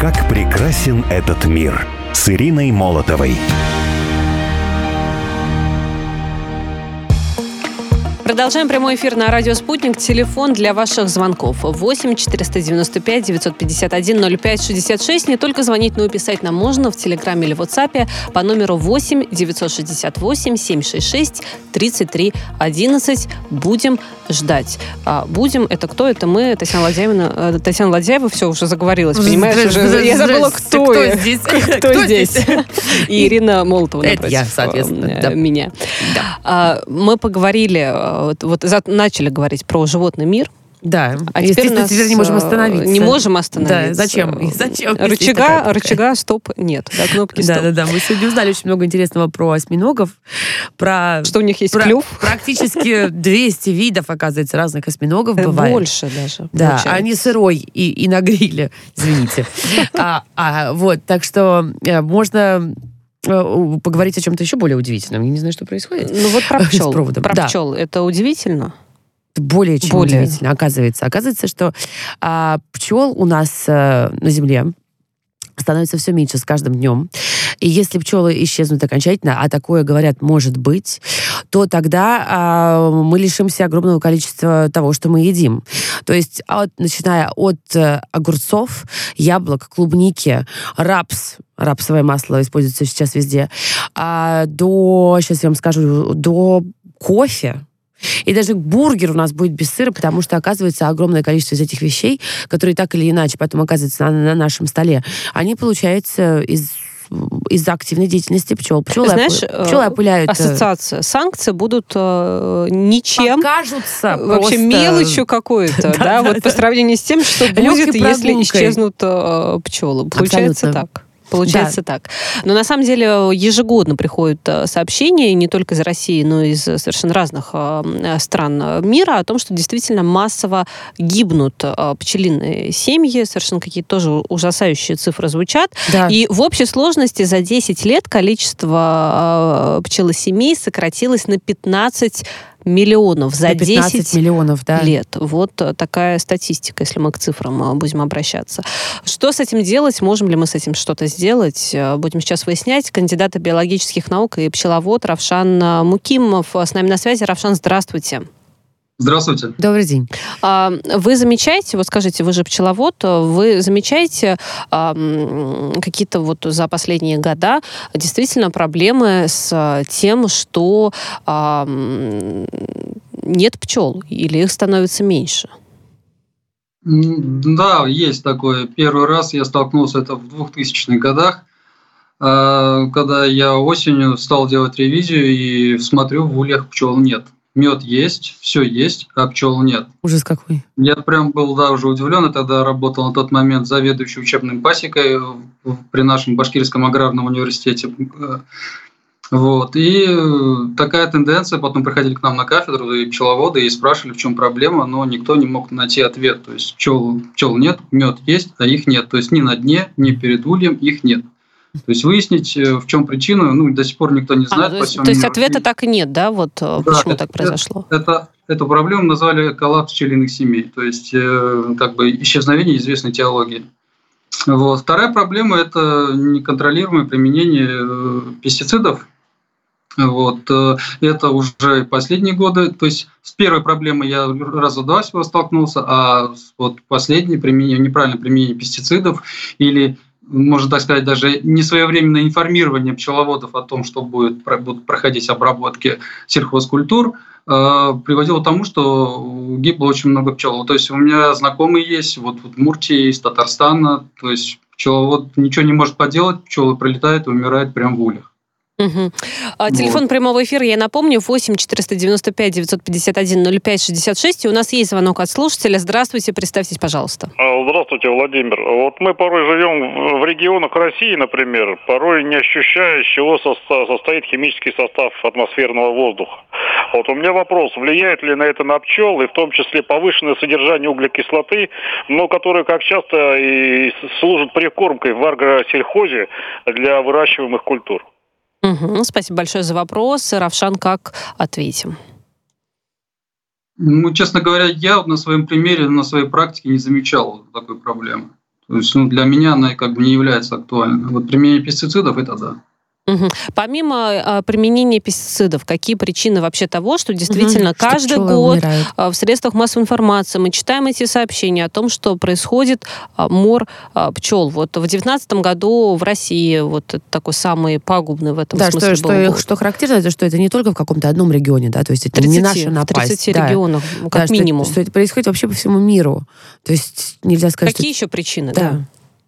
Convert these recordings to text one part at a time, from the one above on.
Как прекрасен этот мир с Ириной Молотовой. Продолжаем прямой эфир на радио «Спутник». Телефон для ваших звонков 8 495 951 05 66. Не только звонить, но и писать нам можно в Телеграме или WhatsApp по номеру 8 968 766 33 11. Будем ждать. Будем, это кто? Это мы, Татьяна Ладяева, все, уже заговорилась, понимаешь? Я забыла, кто здесь. И Ирина Молотова напротив. Это я, соответственно. Меня. Мы поговорили, начали говорить про животный мир. Да, а теперь не можем остановиться. Не можем остановиться. Да, зачем? Рычага стоп нет. Да, кнопки стоп. Да. Мы сегодня узнали очень много интересного про осьминогов. Что у них есть клюв. Практически 200 видов, оказывается, разных осьминогов бывает. Больше даже. Да, получается. Они сырой и на гриле, извините. Вот, так что можно поговорить о чем-то еще более удивительном. Я не знаю, что происходит. Ну вот про пчел. Про пчел. Это удивительно? Более чем удивительно, оказывается. Оказывается, что пчел у нас на Земле становится все меньше с каждым днем. И если пчелы исчезнут окончательно, а такое, говорят, может быть, то тогда мы лишимся огромного количества того, что мы едим. То есть, начиная от огурцов, яблок, клубники, рапсовое масло используется сейчас везде, сейчас я вам скажу, до кофе. И даже бургер у нас будет без сыра, потому что, оказывается, огромное количество из этих вещей, которые так или иначе потом оказываются на нашем столе, они получаются из-за активной деятельности пчел. Пчелы опыляют. Ассоциация. Санкции будут ничем. Покажутся вообще просто мелочью какой-то. Да, вот по сравнению с тем, что будет, если исчезнут пчелы. Получается так. Так. Но на самом деле ежегодно приходят сообщения не только из России, но и из совершенно разных стран мира о том, что действительно массово гибнут пчелиные семьи. Совершенно какие-то тоже ужасающие цифры звучат. Да. И в общей сложности за 10 лет количество пчелосемей сократилось на 15 миллионов за 10 миллионов, да. лет. Вот такая статистика, если мы к цифрам будем обращаться. Что с этим делать? Можем ли мы с этим что-то сделать? Будем сейчас выяснять. Кандидат биологических наук и пчеловод Равшан Мукимов с нами на связи. Равшан, здравствуйте. Здравствуйте. Добрый день. Вы замечаете, вот скажите, вы же пчеловод, вы замечаете какие-то вот за последние года действительно проблемы с тем, что нет пчел или их становится меньше? Да, есть такое. Первый раз я столкнулся это в 2000-х годах, когда я осенью стал делать ревизию и смотрю, в ульях пчел нет. Мед есть, все есть, а пчел нет. Ужас какой. Я прям был уже удивлен. Я тогда работал на тот момент заведующей учебной пасекой при нашем Башкирском аграрном университете. Вот. И такая тенденция. Потом приходили к нам на кафедру и пчеловоды и спрашивали, в чем проблема, но никто не мог найти ответ. То есть пчел нет, мед есть, а их нет. То есть ни на дне, ни перед ульем их нет. То есть выяснить, в чем причина, до сих пор никто не знает. То есть ответа так и нет, да? Вот почему так произошло? Эту проблему назвали коллапс пчелиных семей, то есть исчезновение известной теологии. Вот. Вторая проблема – это неконтролируемое применение пестицидов. Вот. Это уже последние годы. То есть с первой проблемой я раза два всего столкнулся, а вот последнее неправильное применение пестицидов или, можно так сказать, даже несвоевременное информирование пчеловодов о том, что будут проходить обработки сельхозкультур, приводило к тому, что гибло очень много пчел. То есть у меня знакомые есть в Удмуртии, из Татарстана, то есть пчеловод ничего не может поделать, пчелы прилетают и умирают прямо в ульях. Угу. Телефон прямого эфира, я напомню, 8 495 951 05 66. И у нас есть звонок от слушателя. Здравствуйте, представьтесь, пожалуйста. Здравствуйте, Владимир. Вот мы порой живем в регионах России, например, порой не ощущая, из чего состоит химический состав атмосферного воздуха. Вот у меня вопрос, влияет ли на это на пчел, и в том числе повышенное содержание углекислоты, но которое, как часто, и служит прикормкой в агросельхозе для выращиваемых культур? Угу, спасибо большое за вопрос. Равшан, как ответим? Честно говоря, я на своем примере, на своей практике не замечал такой проблемы. То есть, для меня она как бы не является актуальной. Вот применение пестицидов – это да. Помимо применения пестицидов, какие причины вообще того, что действительно каждый год в средствах массовой информации мы читаем эти сообщения о том, что происходит мор пчел? Вот в 2019 году в России вот такой самый пагубный в этом смысле был. Что характерно, это что это не только в каком-то одном регионе, да, то есть это не наша напасть. В 30 регионах, как минимум. Что это происходит вообще по всему миру. То есть нельзя сказать, какие еще причины? Да.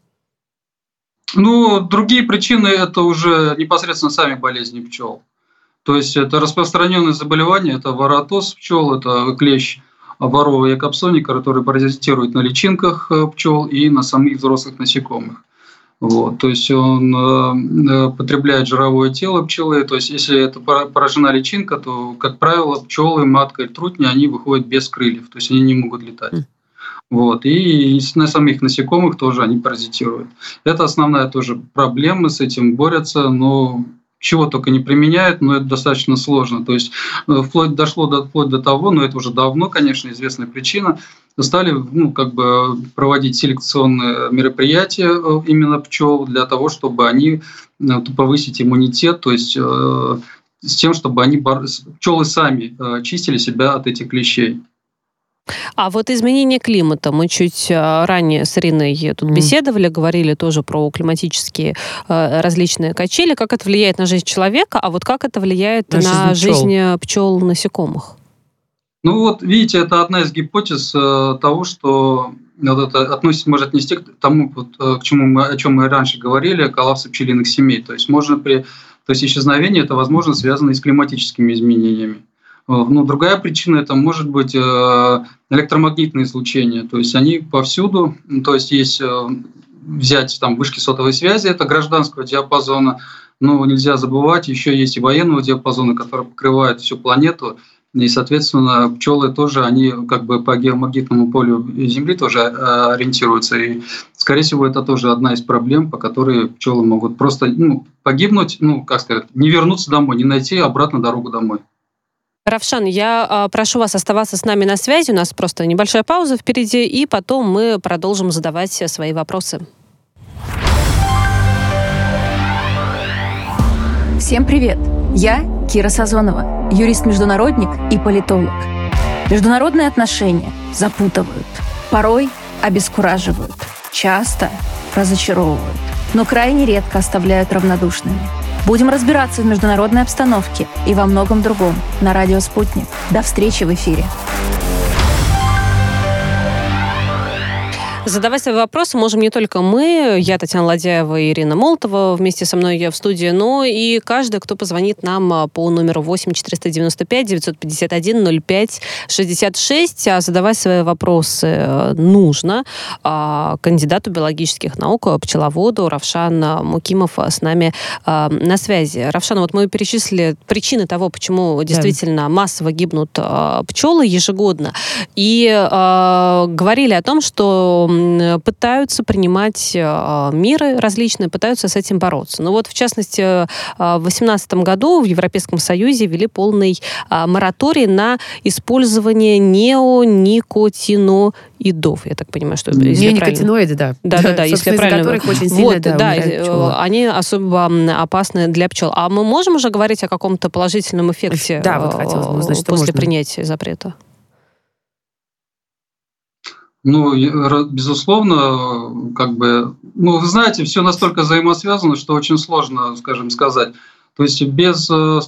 Другие причины – это уже непосредственно сами болезни пчел. То есть это распространенные заболевания, это воротоз пчел, это клещ Varroa jakobsoni, который паразитирует на личинках пчел и на самих взрослых насекомых. Вот. То есть он потребляет жировое тело пчелы. То есть если это поражена личинка, то, как правило, пчелы, матка и трутни, они выходят без крыльев, то есть они не могут летать. Вот. И на самих насекомых тоже они паразитируют. Это основная тоже проблема, с этим борются, но чего только не применяют, но это достаточно сложно. То есть вплоть до того, но это уже давно, конечно, известная причина, стали проводить селекционные мероприятия именно пчел для того, чтобы они повысить иммунитет, то есть с тем, чтобы пчелы сами чистили себя от этих клещей. А вот изменение климата. Мы чуть ранее с Ириной тут беседовали, говорили тоже про климатические различные качели, как это влияет на жизнь человека, а вот как это влияет на жизнь пчел, насекомых? Видите, это одна из гипотез того, что это может отнести к тому, о чем мы раньше говорили, коллапсу пчелиных семей. То есть исчезновение это возможно связано и с климатическими изменениями. Другая причина – это может быть электромагнитные излучения. То есть они повсюду, то есть взять вышки сотовой связи, это гражданского диапазона, но нельзя забывать, еще есть и военного диапазона, который покрывает всю планету. И, соответственно, пчелы тоже, они по геомагнитному полю Земли тоже ориентируются. И, скорее всего, это тоже одна из проблем, по которой пчелы могут просто погибнуть, не вернуться домой, не найти обратно дорогу домой. Равшан, я прошу вас оставаться с нами на связи. У нас просто небольшая пауза впереди, и потом мы продолжим задавать свои вопросы. Всем привет! Я Кира Сазонова, юрист-международник и политолог. Международные отношения запутывают, порой обескураживают, часто разочаровывают, но крайне редко оставляют равнодушными. Будем разбираться в международной обстановке и во многом другом на радио «Спутник». До встречи в эфире. Задавать свои вопросы можем не только мы, я, Татьяна Ладяева и Ирина Молотова, вместе со мной я в студии, но и каждый, кто позвонит нам по номеру 8 495 951 05 66. А задавать свои вопросы нужно кандидату биологических наук, пчеловоду Равшан Мукимов с нами на связи. Равшан, вот мы перечислили причины того, почему действительно массово гибнут пчелы ежегодно, и говорили о том, что пытаются принимать меры различные, пытаются с этим бороться. Но вот, в частности, в 2018 году в Европейском Союзе ввели полный мораторий на использование неоникотиноидов. Я так понимаю, что это неоникотиноиды, да. Да, если я правильно. Которых очень сильно они особо опасны для пчел. А мы можем уже говорить о каком-то положительном эффекте хотелось бы узнать, после принятия запрета? Безусловно, вы знаете, все настолько взаимосвязано, что очень сложно, сказать. То есть без,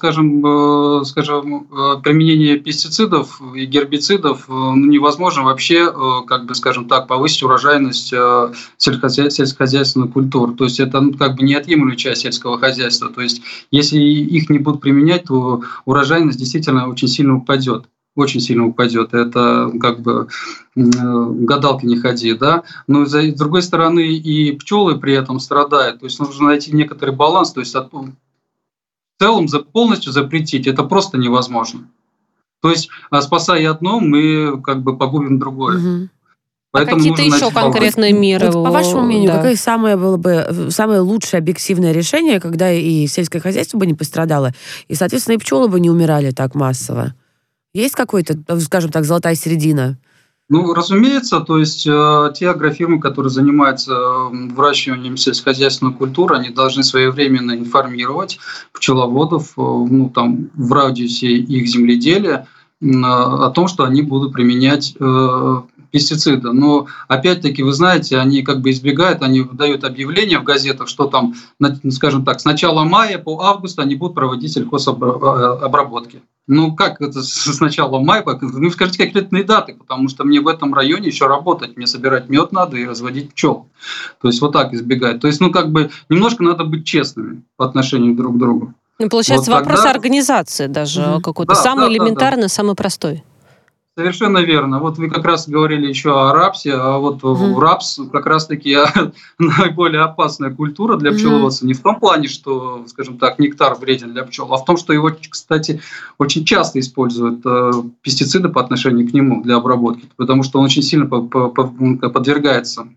применения пестицидов и гербицидов невозможно вообще, повысить урожайность сельскохозяйственных культур. То есть это неотъемлемая часть сельского хозяйства. То есть если их не будут применять, то урожайность действительно очень сильно упадет. Очень сильно упадет. Это гадалки не ходи, да. Но с другой стороны и пчелы при этом страдают. То есть нужно найти некоторый баланс. То есть в целом полностью запретить это просто невозможно. То есть спасая одно, мы погубим другое. Угу. Поэтому какие-то еще конкретные меры? По вашему мнению, какое было бы самое лучшее объективное решение, когда и сельское хозяйство бы не пострадало, и, соответственно, и пчелы бы не умирали так массово? Есть какой-то, скажем так, золотая середина? Ну, разумеется, то есть те агрофирмы, которые занимаются выращиванием сельскохозяйственной культуры, они должны своевременно информировать пчеловодов в радиусе их земледелия о том, что они будут применять пестициды. Но опять-таки, вы знаете, они как бы избегают, они дают объявления в газетах, что там, скажем так, с начала мая по август они будут проводить сельхозобработки. Ну, как это с начала мая? Ну, скажите конкретные даты, потому что мне в этом районе еще работать, мне собирать мед надо и разводить пчел. То есть вот так избегать. То есть, немножко надо быть честными по отношению друг к другу. Получается, вот вопрос организации даже какой-то. Самый элементарный, самый простой. Совершенно верно. Вот вы как раз говорили еще о рапсе, а вот рапс как раз-таки наиболее опасная культура для пчеловодства. Не в том плане, что, скажем так, нектар вреден для пчел, а в том, что его, кстати, очень часто используют пестициды по отношению к нему для обработки, потому что он очень сильно подвергается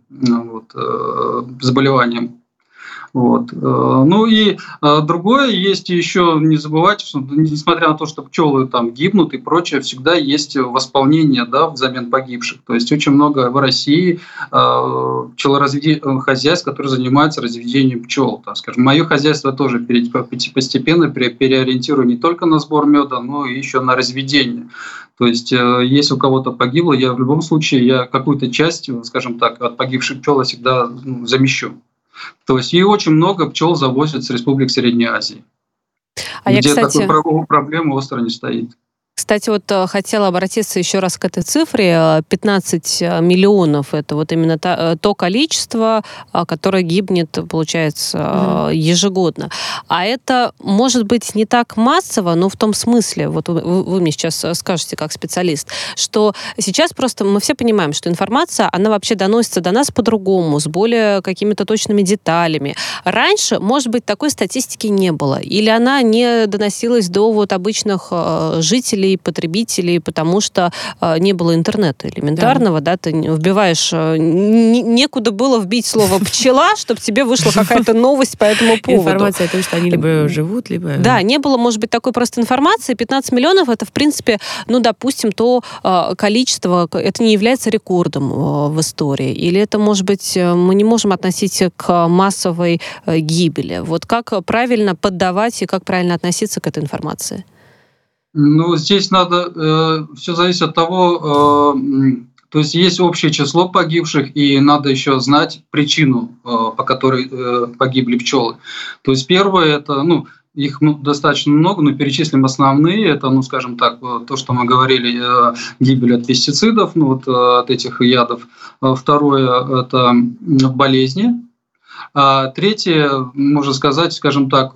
заболеваниям. Вот. Ну и другое, есть еще, не забывайте, что несмотря на то, что пчелы там гибнут и прочее, всегда есть восполнение, взамен погибших. То есть очень много в России хозяйств, которые занимаются разведением пчел. Скажем, мое хозяйство тоже постепенно переориентирую не только на сбор меда, но и еще на разведение. То есть, если у кого-то погибло, я в любом случае какую-то часть, скажем так, от погибших пчел всегда замещу. То есть и очень много пчел завозят с республик Средней Азии, где такой проблемы остро не стоит. Кстати, вот хотела обратиться еще раз к этой цифре. 15 миллионов – это вот именно то количество, которое гибнет, получается, ежегодно. А это может быть не так массово, но в том смысле, вот вы мне сейчас скажете как специалист, что сейчас просто мы все понимаем, что информация, она вообще доносится до нас по-другому, с более какими-то точными деталями. Раньше, может быть, такой статистики не было, или она не доносилась до вот обычных жителей, потребителей, потому что не было интернета элементарного, ты вбиваешь, некуда было вбить слово «пчела», чтобы тебе вышла какая-то новость по этому поводу. Информация о том, что они либо живут, либо... Да, не было, может быть, такой просто информации. 15 миллионов – это, в принципе, допустим, то количество, это не является рекордом в истории. Или это, может быть, мы не можем относить к массовой гибели. Вот как правильно поддавать и как правильно относиться к этой информации? Ну, здесь надо, все зависит от того, то есть есть общее число погибших, и надо еще знать причину, по которой погибли пчелы. То есть первое, это, их достаточно много, но перечислим основные, это, скажем так, то, что мы говорили, гибель от пестицидов, от этих ядов. Второе, это болезни. А третье, можно сказать, скажем так,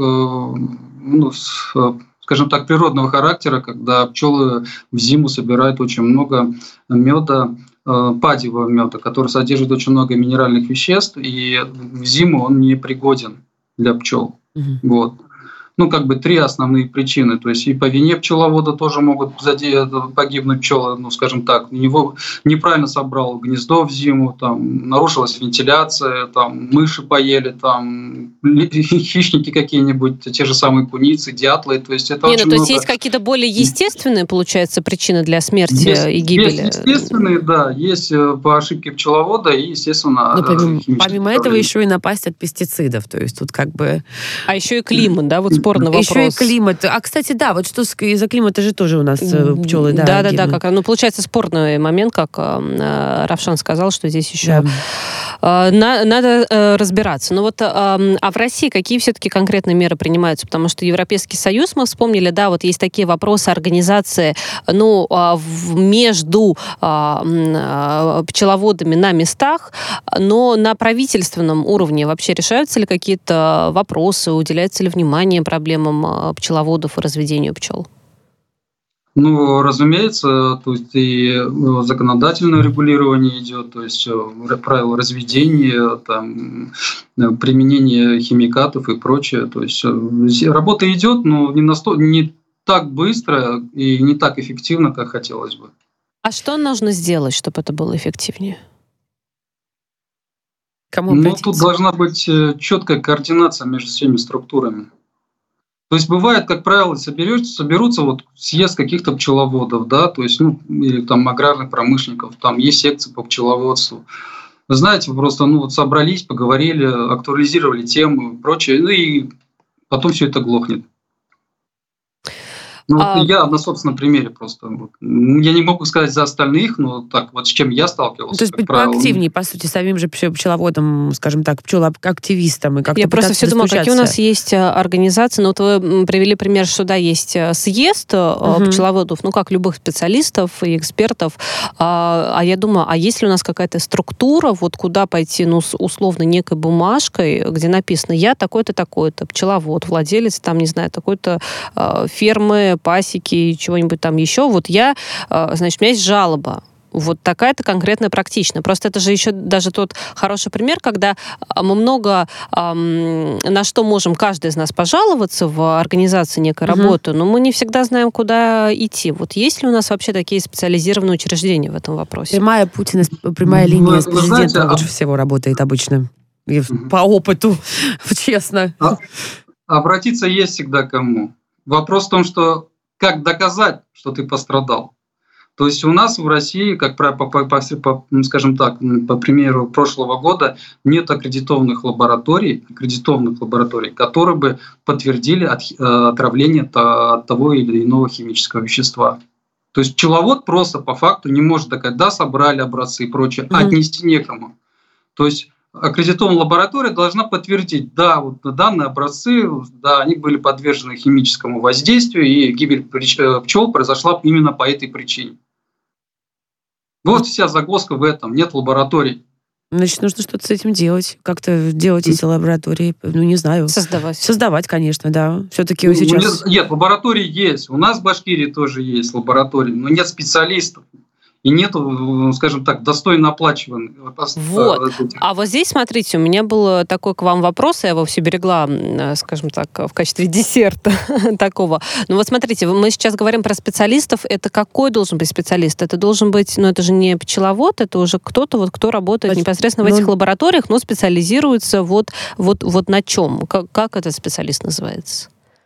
природного характера, когда пчелы в зиму собирают очень много меда, падевого меда, который содержит очень много минеральных веществ, и в зиму он не пригоден для пчел. Вот. Три основные причины. То есть и по вине пчеловода тоже могут погибнуть пчелы, скажем так, у него неправильно собрал гнездо в зиму, нарушилась вентиляция, мыши поели, хищники какие-нибудь, те же самые куницы, дятлы. То есть это очень много... есть какие-то более естественные, получается, причины для смерти и гибели? Есть естественные, да, есть по ошибке пчеловода и, естественно, помимо этого еще и напасть от пестицидов, то есть тут А еще и климат, спорный вопрос. Еще и климат. А, кстати, вот что из-за климата же тоже у нас пчелы, Да, получается спорный момент, как Равшан сказал, что здесь еще надо разбираться. А в России какие все-таки конкретные меры принимаются? Потому что Европейский Союз, мы вспомнили, есть такие вопросы организации, между пчеловодами на местах, но на правительственном уровне вообще решаются ли какие-то вопросы, уделяется ли внимание проблемам пчеловодов и разведению пчел? Разумеется, то есть и законодательное регулирование идет, то есть правила разведения, применение химикатов и прочее. То есть работа идет, но не так быстро и не так эффективно, как хотелось бы. А что нужно сделать, чтобы это было эффективнее? Кому обратиться? Тут должна быть четкая координация между всеми структурами. То есть бывает, как правило, соберутся вот съезд каких-то пчеловодов, да, то есть, ну, или там аграрных промышленников, там есть секции по пчеловодству. Вы знаете, просто, ну, вот собрались, поговорили, актуализировали тему и прочее, ну и потом все это глохнет. Ну, вот я на собственном примере просто. Вот. Я не могу сказать за остальных, но так вот с чем я сталкивался. То есть быть поактивнее, по сути, самим же пчеловодом, скажем так, пчелоактивистом. И как-то я просто все думаю, какие у нас есть организации. Ну, вот вы привели пример, что да, есть съезд пчеловодов, ну, как любых специалистов и экспертов. А я думаю, а есть ли у нас какая-то структура, вот куда пойти, ну, с условно некой бумажкой, где написано, я такой-то, такой-то, пчеловод, владелец, там, не знаю, такой-то фермы, пасеки, чего-нибудь там еще. Вот я, значит, у меня есть жалоба. Вот такая-то конкретная практичная. Просто это же еще даже тот хороший пример, когда мы много на что можем каждый из нас пожаловаться в организации некой работы, но мы не всегда знаем, куда идти. Вот есть ли у нас вообще такие специализированные учреждения в этом вопросе? Прямая линия с президентом лучше всего работает обычно. По опыту, честно. Обратиться есть всегда кому. Вопрос в том, что как доказать, что ты пострадал. То есть у нас в России, как скажем так, по примеру прошлого года, нет аккредитованных лабораторий, которые бы подтвердили отравление от того или иного химического вещества. То есть пчеловод просто по факту не может доказать, да, собрали образцы и прочее, отнести некому. То есть аккредитованная лаборатория должна подтвердить, да, вот данные образцы, да, они были подвержены химическому воздействию, и гибель пчел произошла именно по этой причине. Вот вся загвоздка в этом, нет лабораторий. Значит, нужно что-то с этим делать, как-то делать эти лаборатории, ну, не знаю. Создавать, конечно, да. Все-таки сейчас... Нет, лаборатории есть, у нас в Башкирии тоже есть лаборатории, но нет специалистов. И нету, скажем так, достойно оплачиваемых. Вот. А вот здесь, смотрите, у меня был такой к вам вопрос, я его все берегла, скажем так, в качестве десерта такого. Ну вот смотрите, мы сейчас говорим про специалистов. Это какой должен быть специалист? Это должен быть, ну это же не пчеловод, это уже кто-то, вот, кто работает непосредственно в этих лабораториях, но специализируется вот на чем? Как этот специалист называется?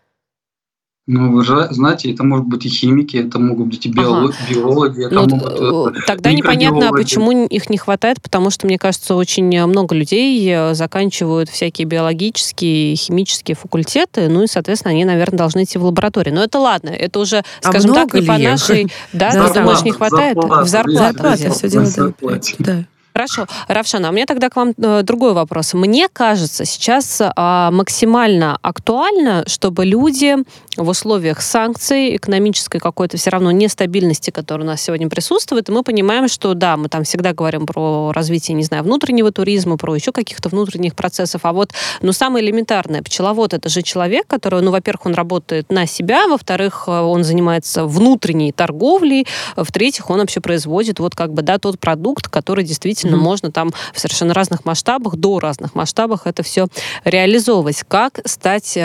Ну, вы же знаете, это могут быть и химики, это могут быть и биологи, это могут... Тогда непонятно, почему их не хватает, потому что, мне кажется, очень много людей заканчивают всякие биологические, химические факультеты, ну и, соответственно, они, наверное, должны идти в лабораторию. Но это ладно, это уже, скажем так, не по нашей... Да, ты думаешь, не хватает? В зарплату. Все дело да. Хорошо. Равшан, а у меня тогда к вам другой вопрос. Мне кажется, сейчас максимально актуально, чтобы люди в условиях санкций, экономической какой-то все равно нестабильности, которая у нас сегодня присутствует, и мы понимаем, что да, мы там всегда говорим про развитие, не знаю, внутреннего туризма, про еще каких-то внутренних процессов, а вот, ну, самое элементарное, пчеловод — это же человек, который, ну, во-первых, он работает на себя, во-вторых, он занимается внутренней торговлей, в-третьих, он вообще производит вот как бы, да, тот продукт, который действительно можно там в совершенно разных масштабах, до разных масштабах это все реализовывать. Как стать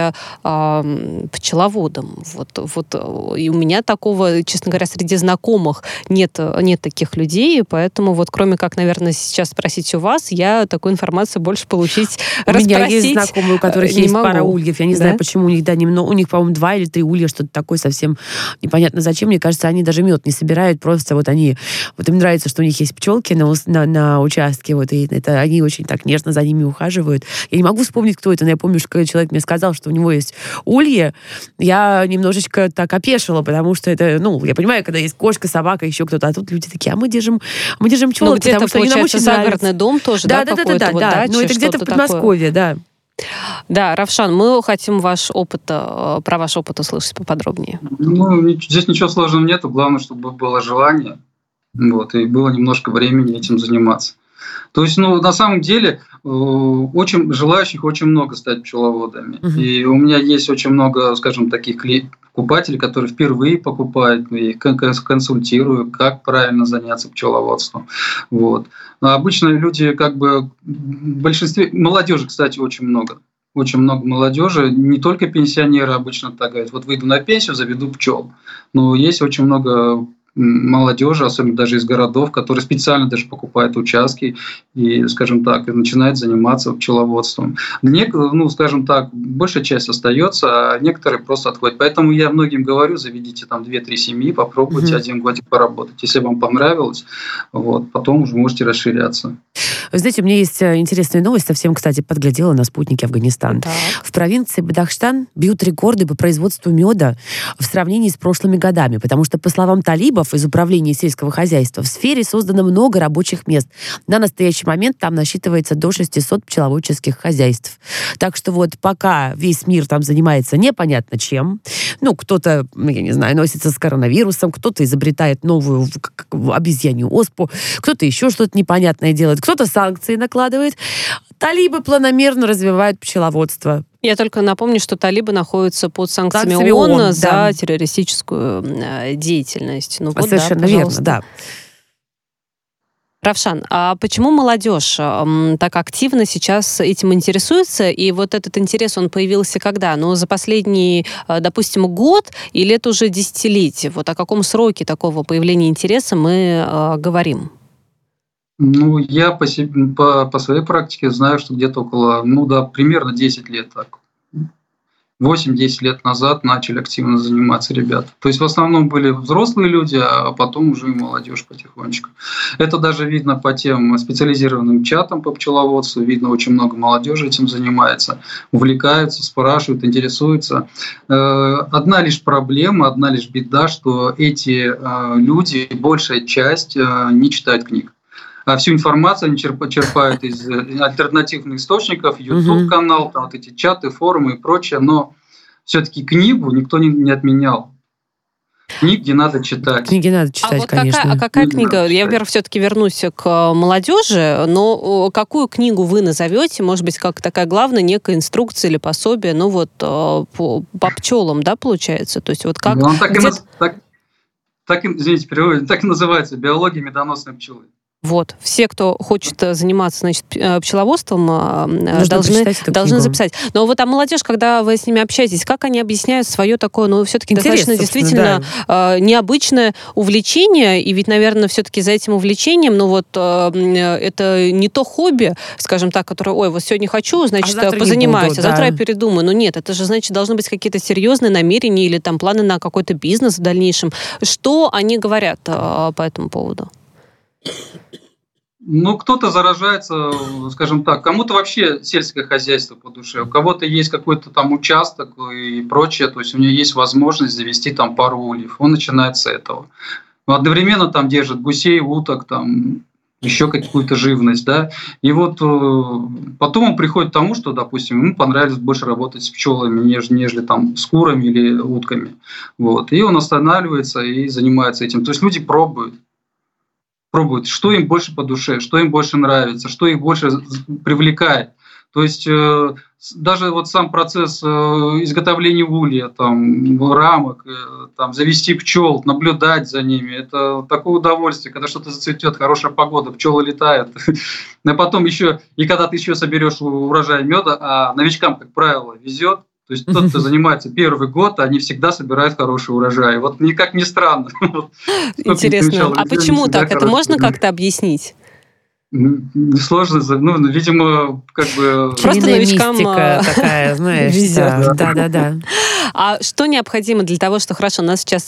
пчеловодом? Вот. И у меня такого, честно говоря, среди знакомых нет таких людей, поэтому вот кроме как, наверное, сейчас спросить у вас, я такую информацию больше получить, расспросить. У меня есть знакомые, у которых есть пара ульев. Я не знаю, почему у них, да, немного, у них, по-моему, 2 или 3 улья, что-то такое совсем непонятно зачем. Мне кажется, они даже мед не собирают, просто вот им нравится, что у них есть пчелки на участке, вот, и это они очень так нежно за ними ухаживают. Я не могу вспомнить, кто это, но я помню, что когда человек мне сказал, что у него есть ульи, я немножечко так опешила, потому что это, ну, я понимаю, когда есть кошка, собака, еще кто-то, а тут люди такие, мы держим пчелок, потому что они нам очень загородный дом тоже, да, какой-то, вот дача, ну, это где-то в Подмосковье, да. Да, Равшан, мы хотим про ваш опыт услышать поподробнее. Ну, здесь ничего сложного нету, главное, чтобы было желание, вот, и было немножко времени этим заниматься. То есть, ну, на самом деле, желающих очень много стать пчеловодами. И у меня есть очень много, скажем, таких покупателей, которые впервые покупают, и консультирую, как правильно заняться пчеловодством. Вот. Но обычно люди, как бы, в большинстве, молодежи, кстати, очень много. Очень много молодежи, не только пенсионеры обычно так говорят, вот выйду на пенсию, заведу пчел. Но есть очень много молодежи, особенно даже из городов, которые специально даже покупают участки и, скажем так, начинают заниматься пчеловодством. Скажем так, большая часть остается, а некоторые просто отходят. Поэтому я многим говорю, заведите там 2-3 семьи, попробуйте 1 годик поработать. Если вам понравилось, потом уже можете расширяться. Вы знаете, у меня есть интересная новость, совсем, кстати, подглядела на спутнике Афганистан. Так. В провинции Бадахштан бьют рекорды по производству меда в сравнении с прошлыми годами, потому что, по словам талибов из Управления сельского хозяйства, в сфере создано много рабочих мест. На настоящий момент там насчитывается до 600 пчеловодческих хозяйств. Так что пока весь мир там занимается непонятно чем, кто-то, я не знаю, носится с коронавирусом, кто-то изобретает новую обезьянью оспу, кто-то еще что-то непонятное делает, кто-то санкции накладывает, талибы планомерно развивают пчеловодство. Я только напомню, что талибы находятся под санкциями ООН за террористическую деятельность. Совершенно верно, да. Равшан, а почему молодежь так активно сейчас этим интересуется? И этот интерес, он появился когда? За последний, допустим, год или это уже десятилетие? О каком сроке такого появления интереса мы говорим? Я по своей практике знаю, что где-то около, примерно 10 лет так. 8-10 лет назад начали активно заниматься ребята. То есть в основном были взрослые люди, а потом уже и молодежь потихонечку. Это даже видно по тем специализированным чатам по пчеловодству. Видно, очень много молодежи этим занимается, увлекаются, спрашивают, интересуются. Одна лишь проблема, одна лишь беда, что эти люди, большая часть, не читают книг. А всю информацию они черпают из альтернативных источников, YouTube-канал, эти чаты, форумы и прочее, но все-таки книгу никто не отменял. Книги надо читать. Книги надо читать, конечно. Какая книга? Я, во-первых, все-таки вернусь к молодежи, но какую книгу вы назовете? Может быть, как такая главная некая инструкция или пособие, по пчелам, да, получается? То есть как... Извините, перевод, так и называется «Биология медоносной пчелы». Все, кто хочет заниматься, пчеловодством, должны записать. Но а молодежь, когда вы с ними общаетесь, как они объясняют свое такое, все-таки достаточно действительно необычное увлечение, и ведь, наверное, все-таки за этим увлечением, это не то хобби, скажем так, которое, сегодня хочу, значит, позанимаюсь, а завтра я передумаю. Нет, это же, значит, должны быть какие-то серьезные намерения или планы на какой-то бизнес в дальнейшем. Что они говорят по этому поводу? Кто-то заражается, скажем так, кому-то вообще сельское хозяйство по душе, у кого-то есть какой-то участок и прочее, то есть у него есть возможность завести пару ульев, он начинает с этого. Одновременно держит гусей, уток, еще какую-то живность, да, и потом он приходит к тому, что, допустим, ему понравилось больше работать с пчелами, нежели с курами или утками, и он останавливается и занимается этим, то есть люди пробуют, что им больше по душе, что им больше нравится, что их больше привлекает. То есть даже сам процесс изготовления улья, рамок, завести пчел, наблюдать за ними, это такое удовольствие, когда что-то зацветет, хорошая погода, пчелы летают. А потом еще, и когда ты еще соберешь урожай меда, а новичкам, как правило, везет. То есть тот, кто занимается первый год, они всегда собирают хороший урожай. Как ни странно. Интересно. А почему так? Это можно как-то объяснить? Несложно, видимо, просто новичкам такая, знаешь, везет. Да. А что необходимо для того, что хорошо, нас сейчас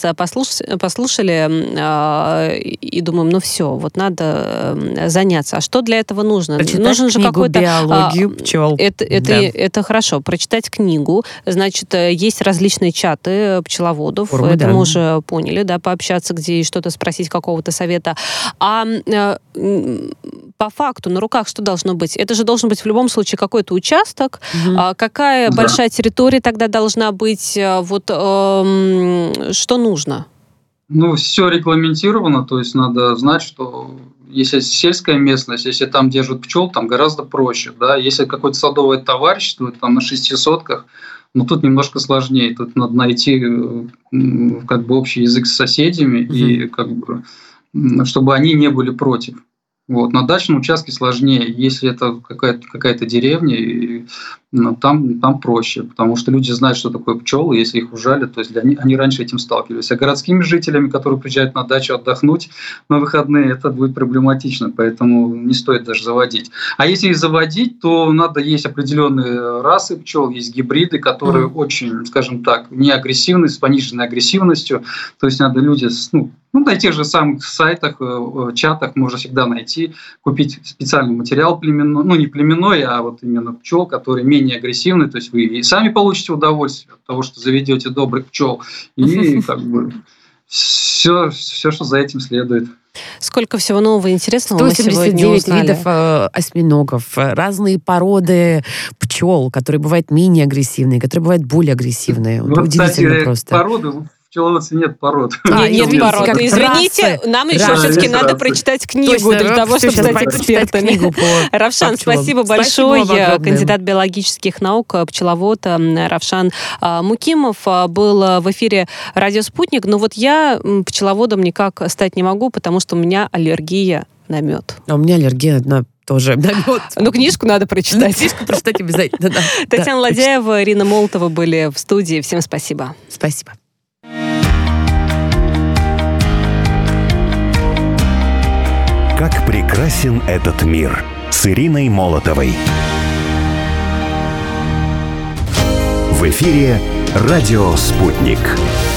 послушали и думаем, все, надо заняться. А что для этого нужно? Прочитать нужен же какой-то биологию пчел. Это хорошо. Прочитать книгу, значит, есть различные чаты пчеловодов, форумы, это мы уже поняли, да, пообщаться, где и что-то спросить, какого-то совета. А по факту на руках что должно быть? Это же должен быть в любом случае какой-то участок. Какая большая территория тогда должна быть? Что нужно? Все регламентировано, то есть надо знать, что если сельская местность, если там держат пчел, там гораздо проще. Да? Если какое-то садовое товарищество на 6 сотках, тут немножко сложнее. Тут надо найти общий язык с соседями, и чтобы они не были против. На дачном участке сложнее, если это какая-то деревня, и там проще, потому что люди знают, что такое пчелы, если их ужалят, то есть они раньше этим сталкивались. А городскими жителями, которые приезжают на дачу отдохнуть на выходные, это будет проблематично, поэтому не стоит даже заводить. А если их заводить, то есть определенные расы пчел, есть гибриды, которые очень, скажем так, не агрессивны, с пониженной агрессивностью, то есть надо люди на тех же самых сайтах, чатах можно всегда найти, купить специальный материал племенной, не племенной, а вот именно пчел, которые менее агрессивны, то есть вы и сами получите удовольствие от того, что заведете добрых пчел, и все, что за этим следует. Сколько всего нового и интересного мы сегодня узнали. 179 видов осьминогов, разные породы пчел, которые бывают менее агрессивные, которые бывают более агрессивные. Удивительно просто. Породы в пчеловодстве нет пород. Нет пород. Извините, нам еще все-таки надо прочитать книгу для того, чтобы стать экспертами. Равшан, спасибо большое. Кандидат биологических наук, пчеловод Равшан Мукимов был в эфире «Радио Спутник». Но вот я пчеловодом никак стать не могу, потому что у меня аллергия на мед. А у меня аллергия на тоже на мед. Книжку надо прочитать. Книжку прочитать обязательно, да. Татьяна Ладяева, Ирина Молотова были в студии. Всем спасибо. Спасибо. Как прекрасен этот мир с Ириной Молотовой. В эфире «Радио Спутник».